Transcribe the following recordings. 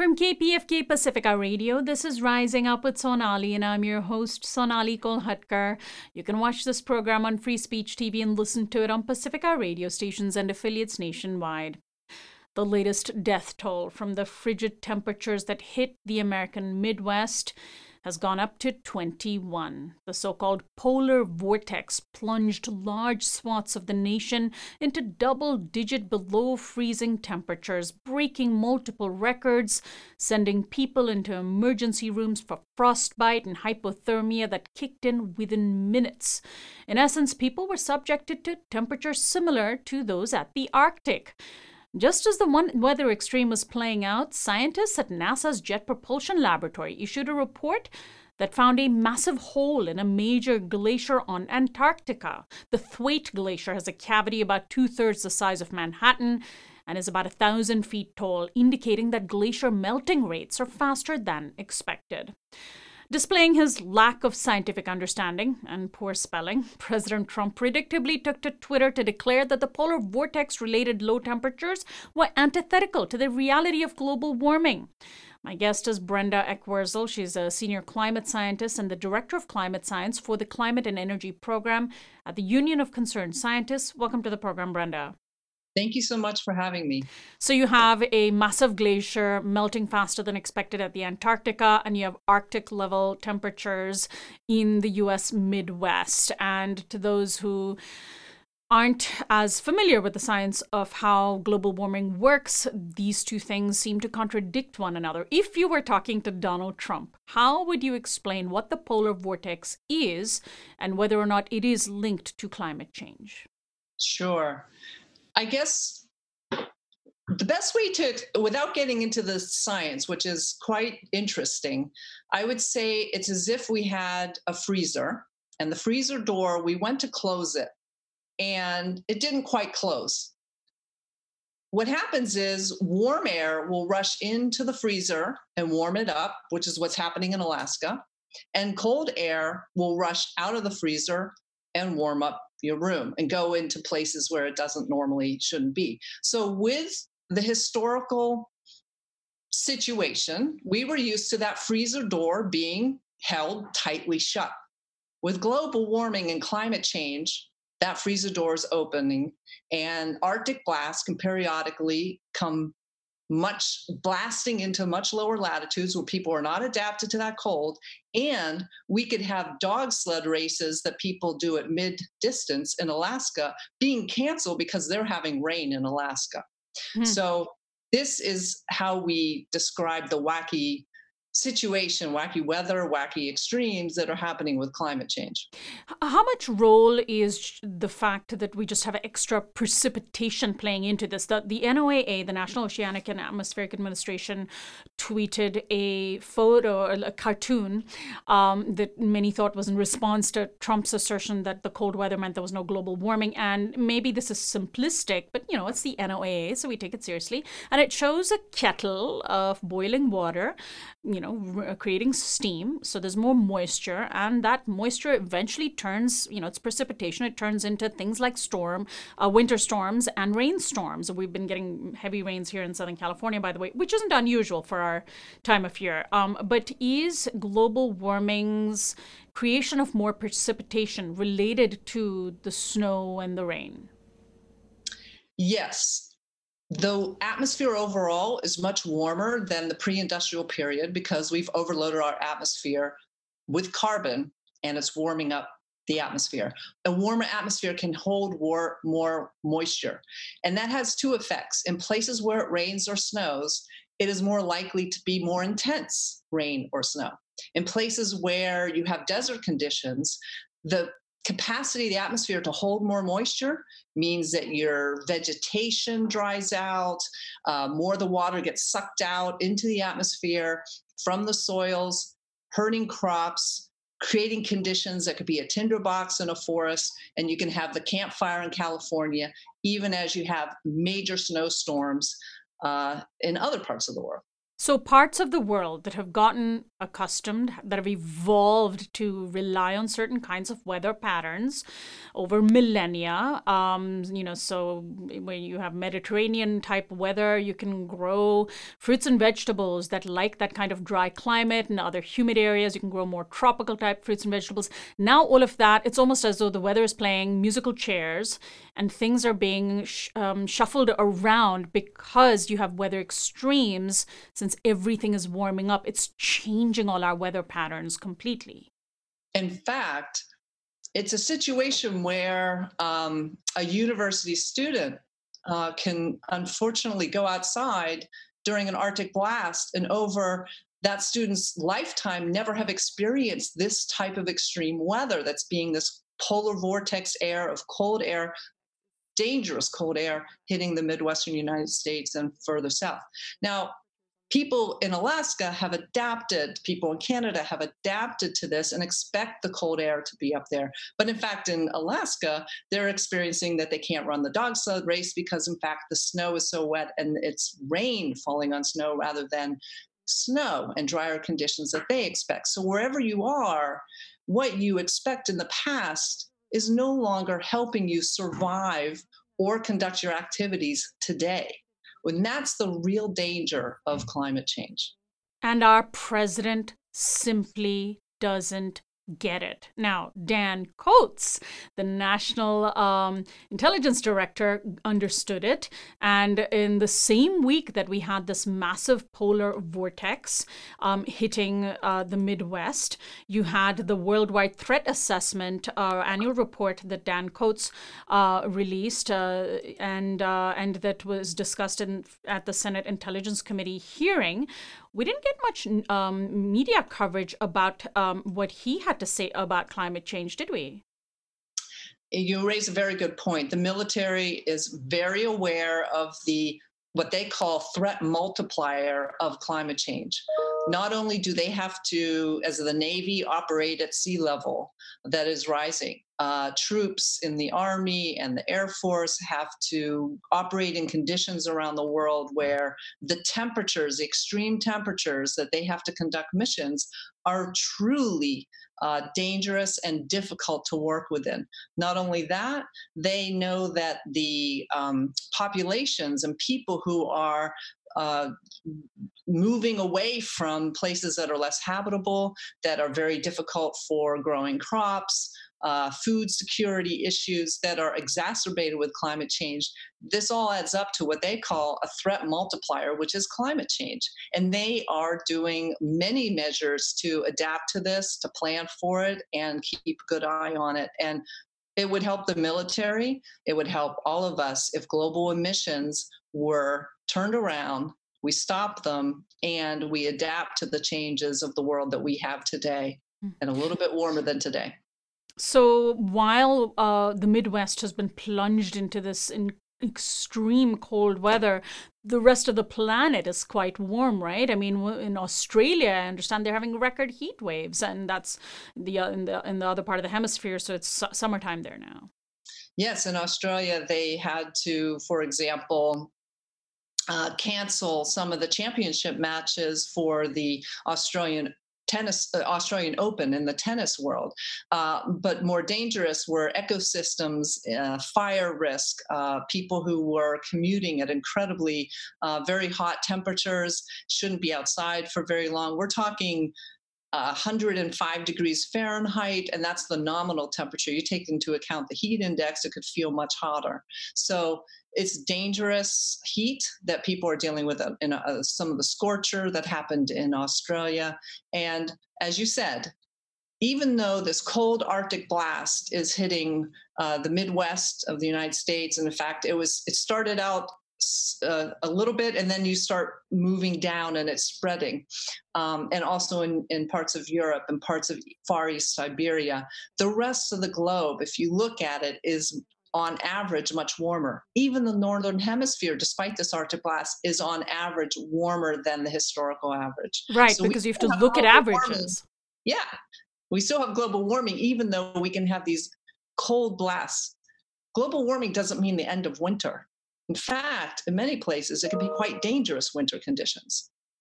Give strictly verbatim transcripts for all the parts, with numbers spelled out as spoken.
From K P F K Pacifica Radio, this is Rising Up with Sonali, and I'm your host, Sonali Kolhatkar. You can watch this program on Free Speech T V and listen to it on Pacifica radio stations and affiliates nationwide. The latest death toll from the frigid temperatures that hit the American Midwest has gone up to twenty-one. The so-called polar vortex plunged large swaths of the nation into double-digit below-freezing temperatures, breaking multiple records, sending people into emergency rooms for frostbite and hypothermia that kicked in within minutes. In essence, people were subjected to temperatures similar to those at the Arctic. Just as the one weather extreme was playing out, scientists at NASA's Jet Propulsion Laboratory issued a report that found a massive hole in a major glacier on Antarctica. The Thwaite Glacier has a cavity about two-thirds the size of Manhattan and is about a thousand feet tall, indicating that glacier melting rates are faster than expected. Displaying his lack of scientific understanding and poor spelling, President Trump predictably took to Twitter to declare that the polar vortex-related low temperatures were antithetical to the reality of global warming. My guest is Brenda Eckwurzel. She's a senior climate scientist and the director of climate science for the Climate and Energy Program at the Union of Concerned Scientists. Welcome to the program, Brenda. Thank you so much for having me. So you have a massive glacier melting faster than expected at the Antarctica, and you have Arctic level temperatures in the U S Midwest. And to those who aren't as familiar with the science of how global warming works, these two things seem to contradict one another. If you were talking to Donald Trump, how would you explain what the polar vortex is and whether or not it is linked to climate change? Sure. I guess the best way to, without getting into the science, which is quite interesting, I would say it's as if we had a freezer, and the freezer door, we went to close it, and it didn't quite close. What happens is warm air will rush into the freezer and warm it up, which is what's happening in Alaska, and cold air will rush out of the freezer and warm up your room and go into places where it doesn't normally shouldn't be. So with the historical situation, we were used to that freezer door being held tightly shut. With global warming and climate change, that freezer door is opening, and Arctic blasts can periodically come much blasting into much lower latitudes where people are not adapted to that cold. And we could have dog sled races that people do at mid distance in Alaska being canceled because they're having rain in Alaska. Hmm. So this is how we describe the wacky situation, wacky weather, wacky extremes that are happening with climate change. How much role is the fact that we just have extra precipitation playing into this? The, the N O A A, the National Oceanic and Atmospheric Administration, tweeted a photo, a cartoon um, that many thought was in response to Trump's assertion that the cold weather meant there was no global warming. And maybe this is simplistic, but, you know, it's the N O A A, so we take it seriously. And it shows a kettle of boiling water, you know, creating steam. So there's more moisture, and that moisture eventually turns, you know, it's precipitation. It turns into things like storm, uh, winter storms and rainstorms. We've been getting heavy rains here in Southern California, by the way, which isn't unusual for our time of year. Um, but is global warming's creation of more precipitation related to the snow and the rain? Yes. The atmosphere overall is much warmer than the pre-industrial period because we've overloaded our atmosphere with carbon, and it's warming up the atmosphere. A warmer atmosphere can hold war, more moisture, and that has two effects. In places where it rains or snows, it is more likely to be more intense rain or snow. In places where you have desert conditions, the capacity of the atmosphere to hold more moisture means that your vegetation dries out, uh, more of the water gets sucked out into the atmosphere from the soils, hurting crops, creating conditions that could be a tinderbox in a forest, and you can have the campfire in California, even as you have major snowstorms uh, in other parts of the world. So parts of the world that have gotten accustomed, that have evolved to rely on certain kinds of weather patterns over millennia, um, you know, so when you have Mediterranean type weather, you can grow fruits and vegetables that like that kind of dry climate. In other humid areas, you can grow more tropical type fruits and vegetables. Now all of that, it's almost as though the weather is playing musical chairs and things are being sh- um, shuffled around because you have weather extremes. Since everything is warming up, it's changing all our weather patterns completely. In fact, it's a situation where um, a university student uh, can unfortunately go outside during an Arctic blast and over that student's lifetime never have experienced this type of extreme weather that's being this polar vortex air of cold air, dangerous cold air hitting the Midwestern United States and further south. Now, people in Alaska have adapted, people in Canada have adapted to this and expect the cold air to be up there. But in fact, in Alaska, they're experiencing that they can't run the dog sled race because, in fact, the snow is so wet and it's rain falling on snow rather than snow and drier conditions that they expect. So wherever you are, what you expect in the past is no longer helping you survive or conduct your activities today. And that's the real danger of climate change. And our president simply doesn't get it. Now, Dan Coats, the National um, Intelligence Director, understood it. And in the same week that we had this massive polar vortex um, hitting uh, the Midwest, you had the Worldwide Threat Assessment uh, annual report that Dan Coats uh, released uh, and uh, and that was discussed in, at the Senate Intelligence Committee hearing. We didn't get much um, media coverage about um, what he had to say about climate change, did we? You raise a very good point. The military is very aware of the what they call threat multiplier of climate change. Not only do they have to, as the Navy, operate at sea level that is rising, uh, troops in the Army and the Air Force have to operate in conditions around the world where the temperatures, the extreme temperatures that they have to conduct missions are truly uh, dangerous and difficult to work within. Not only that, they know that the um, populations and people who are uh, moving away from places that are less habitable, that are very difficult for growing crops, uh, food security issues that are exacerbated with climate change. This all adds up to what they call a threat multiplier, which is climate change. And they are doing many measures to adapt to this, to plan for it, and keep a good eye on it. And it would help the military. It would help all of us if global emissions were turned around, we stop them, and we adapt to the changes of the world that we have today, and a little bit warmer than today. So while uh, the Midwest has been plunged into this in extreme cold weather, the rest of the planet is quite warm, right? I mean, in Australia, I understand they're having record heat waves, and that's the uh, in the in the other part of the hemisphere, so it's su- summertime there now. Yes, in Australia, they had to, for example, uh, cancel some of the championship matches for the Australian tennis, uh, Australian Open in the tennis world. Uh, but more dangerous were ecosystems, uh, fire risk, uh, people who were commuting at incredibly uh, very hot temperatures, shouldn't be outside for very long. We're talking uh, one hundred five degrees Fahrenheit, and that's the nominal temperature. You take into account the heat index, it could feel much hotter. So it's dangerous heat that people are dealing with in uh, some of the scorcher that happened in Australia. And as you said, even though this cold Arctic blast is hitting uh, the Midwest of the United States, and in fact, it was it started out uh, a little bit, and then you start moving down, and it's spreading, um, and also in, in parts of Europe and parts of Far East Siberia. The rest of the globe, if you look at it, is on average much warmer. Even the northern hemisphere, despite this Arctic blast, is on average warmer than the historical average. Right, so because you have to look at averages. Warming. Yeah, we still have global warming, even though we can have these cold blasts. Global warming doesn't mean the end of winter. In fact, in many places, it can be quite dangerous winter conditions.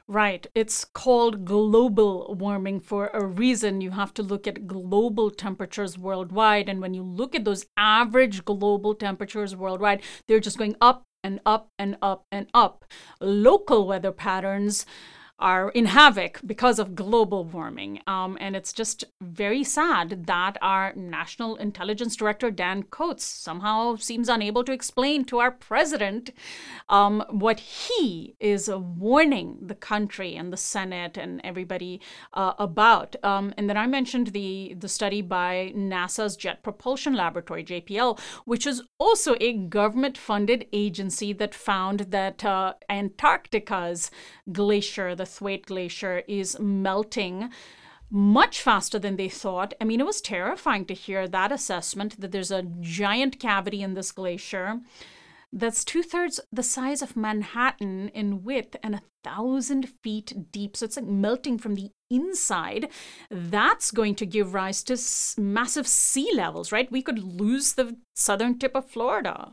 Right. It's called global warming for a reason. You have to look at global temperatures worldwide. And when you look at those average global temperatures worldwide, they're just going up and up and up and up. Local weather patterns are in havoc because of global warming. Um, and it's just very sad that our National Intelligence Director, Dan Coats, somehow seems unable to explain to our president um, what he is uh, warning the country and the Senate and everybody uh, about. Um, and then I mentioned the, the study by NASA's Jet Propulsion Laboratory, J P L, which is also a government-funded agency that found that uh, Antarctica's glacier, the Thwaite Glacier, is melting much faster than they thought. I mean, it was terrifying to hear that assessment that there's a giant cavity in this glacier that's two-thirds the size of Manhattan in width and a thousand feet deep. So it's like melting from the inside. That's going to give rise to s- massive sea levels, right? We could lose the southern tip of Florida.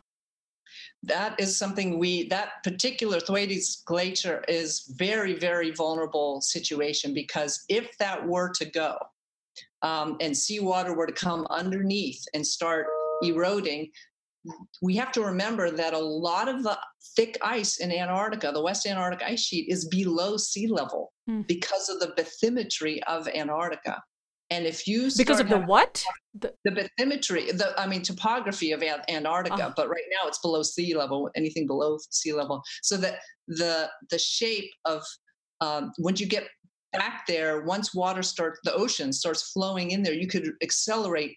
That is something we, that particular Thwaites Glacier is very, very vulnerable situation, because if that were to go um, and seawater were to come underneath and start eroding, we have to remember that a lot of the thick ice in Antarctica, the West Antarctic ice sheet, is below sea level mm. because of the bathymetry of Antarctica. And if you start because of the what? The, the bathymetry, the I mean topography of Antarctica, oh. but right now it's below sea level. Anything below sea level, so that the the shape of um, once you get back there, once water starts, the ocean starts flowing in there, you could accelerate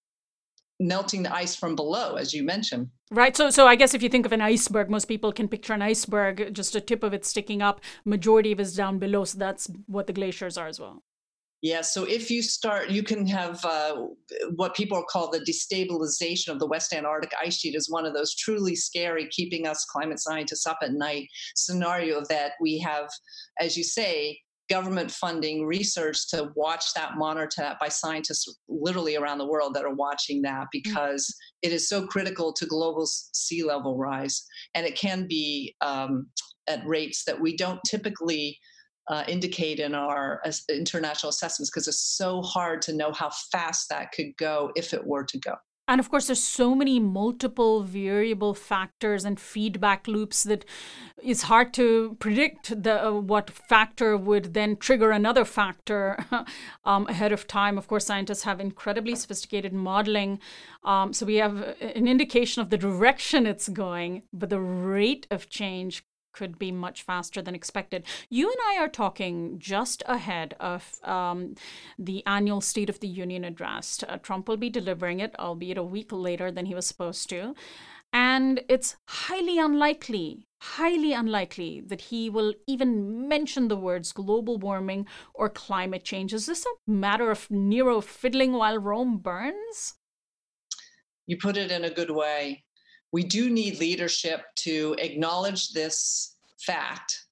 melting the ice from below, as you mentioned. Right. So, so I guess if you think of an iceberg, most people can picture an iceberg, just a tip of it sticking up. Majority of it is down below, so that's what the glaciers are as well. Yeah, so if you start, you can have uh, what people call the destabilization of the West Antarctic ice sheet is one of those truly scary, keeping us climate scientists up at night scenario that we have, as you say, government funding research to watch that, monitor that by scientists literally around the world that are watching that, because mm-hmm. it is so critical to global sea level rise. And it can be um, at rates that we don't typically Uh, indicate in our uh, international assessments, because it's so hard to know how fast that could go if it were to go. And of course, there's so many multiple variable factors and feedback loops that it's hard to predict the uh, what factor would then trigger another factor um, ahead of time. Of course, scientists have incredibly sophisticated modeling. Um, so we have an indication of the direction it's going, but the rate of change could be much faster than expected. You and I are talking just ahead of um, the annual State of the Union address. Uh, Trump will be delivering it, albeit a week later than he was supposed to. And it's highly unlikely, highly unlikely that he will even mention the words global warming or climate change. Is this a matter of Nero fiddling while Rome burns? You put it in a good way. We do need leadership to acknowledge this fact,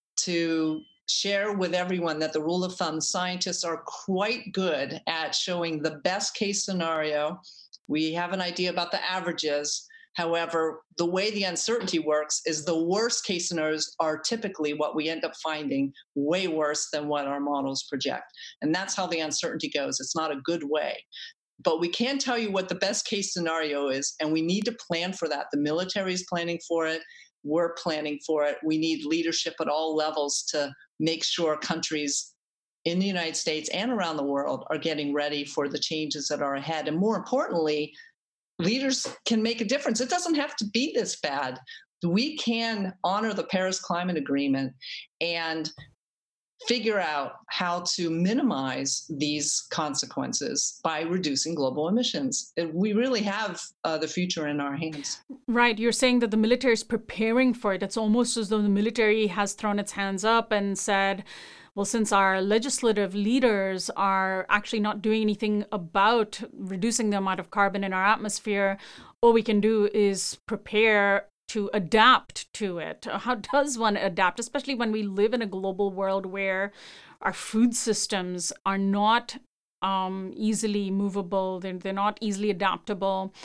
to share with everyone that the rule of thumb, scientists are quite good at showing the best case scenario. We have an idea about the averages. However, the way the uncertainty works is the worst case scenarios are typically what we end up finding way worse than what our models project. And that's how the uncertainty goes. It's not a good way. But we can tell you what the best case scenario is, and we need to plan for that. The military is planning for it. We're planning for it. We need leadership at all levels to make sure countries in the United States and around the world are getting ready for the changes that are ahead. And more importantly, leaders can make a difference. It doesn't have to be this bad. We can honor the Paris Climate Agreement and figure out how to minimize these consequences by reducing global emissions. We really have uh, the future in our hands. Right. You're saying that the military is preparing for it. It's almost as though the military has thrown its hands up and said, well, since our legislative leaders are actually not doing anything about reducing the amount of carbon in our atmosphere, all we can do is prepare to adapt to it. How does one adapt, especially when we live in a global world where our food systems are not um, easily movable, they're, they're not easily adaptable.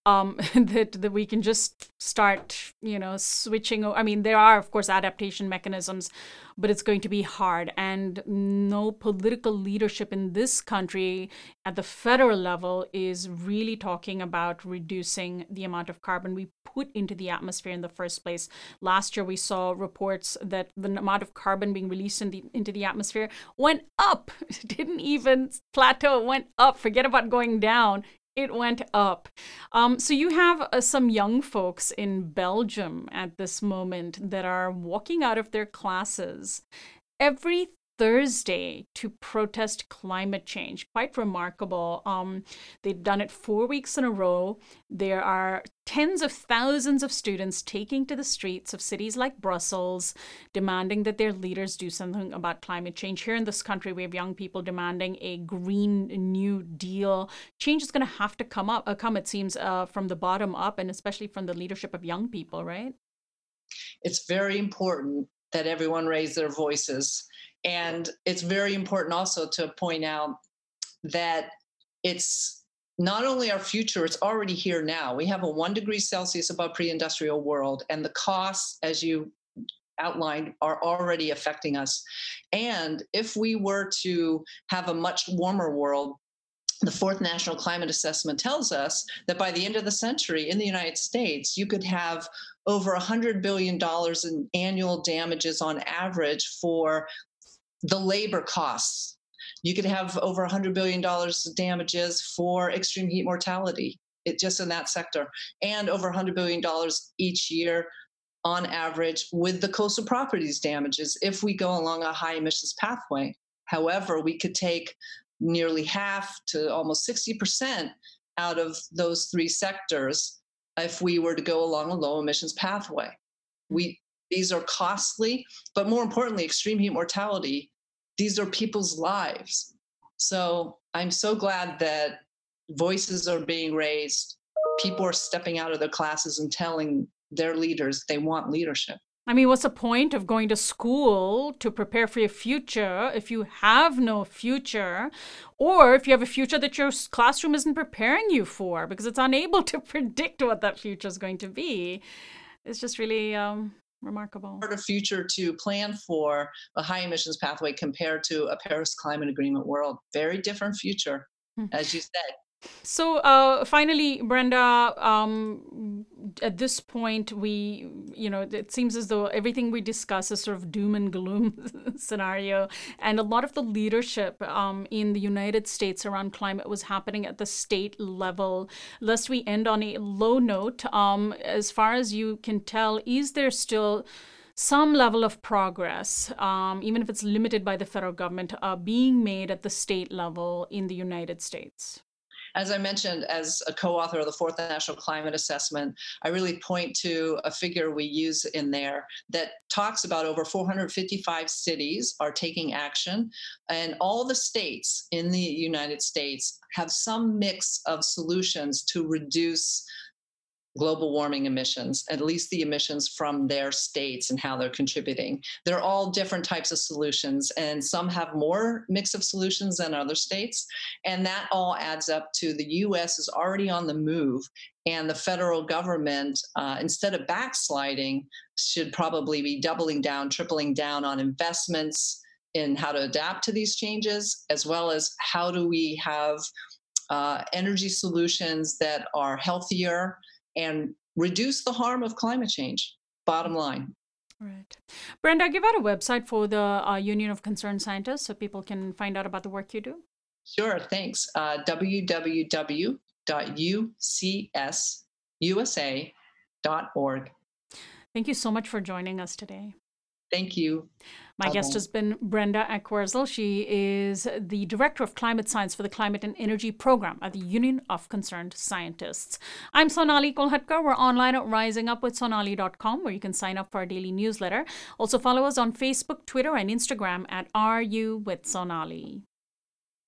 um, that that we can just start, you know, switching. I mean, there are, of course, adaptation mechanisms, but it's going to be hard. And no political leadership in this country at the federal level is really talking about reducing the amount of carbon we put into the atmosphere in the first place. Last year, we saw reports that the amount of carbon being released in the, into the atmosphere went up. It didn't even plateau, it went up. Forget about going down. It went up. Um, so you have uh, some young folks in Belgium at this moment that are walking out of their classes every Thursday to protest climate change. Quite remarkable. Um, they've done it four weeks in a row. There are tens of thousands of students taking to the streets of cities like Brussels, demanding that their leaders do something about climate change. Here in this country, we have young people demanding a Green New Deal. Change is going to have to come up, uh, come, it seems, uh, from the bottom up, and especially from the leadership of young people, right? It's very important that everyone raise their voices. And it's very important also to point out that it's not only our future, it's already here now. We have a one degree Celsius above pre-industrial world, and the costs, as you outlined, are already affecting us. And if we were to have a much warmer world, the Fourth National Climate Assessment tells us that by the end of the century in the United States, you could have over one hundred billion dollars in annual damages on average for the labor costs. You could have over one hundred billion dollars damages for extreme heat mortality, it, just in that sector, and over one hundred billion dollars each year on average with the coastal properties damages if we go along a high emissions pathway. However, we could take nearly half to almost sixty percent out of those three sectors if we were to go along a low emissions pathway. We, these are costly, but more importantly, extreme heat mortality, these are people's lives. So I'm so glad that voices are being raised. People are stepping out of their classes and telling their leaders they want leadership. I mean, what's the point of going to school to prepare for your future if you have no future, or if you have a future that your classroom isn't preparing you for because it's unable to predict what that future is going to be? It's just really um, remarkable. A future to plan for a high emissions pathway compared to a Paris Climate Agreement world. Very different future, hmm. as you said. So uh, finally, Brenda, um, at this point, we, you know, it seems as though everything we discuss is sort of doom and gloom scenario. And a lot of the leadership um, in the United States around climate was happening at the state level. Lest we end on a low note, um, as far as you can tell, is there still some level of progress, um, even if it's limited by the federal government, uh, being made at the state level in the United States? As I mentioned, as a co-author of the Fourth National Climate Assessment, I really point to a figure we use in there that talks about over four hundred fifty-five cities are taking action, and all the states in the United States have some mix of solutions to reduce global warming emissions, at least the emissions from their states and how they're contributing. They're all different types of solutions, and some have more mix of solutions than other states. And that all adds up to the U S is already on the move, and the federal government, uh, instead of backsliding, should probably be doubling down, tripling down on investments in how to adapt to these changes, as well as how do we have uh, energy solutions that are healthier and reduce the harm of climate change, bottom line. Right. Brenda, give out a website for the uh, Union of Concerned Scientists so people can find out about the work you do. Sure, thanks. Uh, w w w dot u c s u s a dot org. Thank you so much for joining us today. Thank you. My Bye-bye. guest has been Brenda Ackwerzel. She is the Director of Climate Science for the Climate and Energy Program at the Union of Concerned Scientists. I'm Sonali Kolhatkar. We're online at rising up with sonali dot com, where you can sign up for our daily newsletter. Also follow us on Facebook, Twitter, and Instagram at R U with Sonali.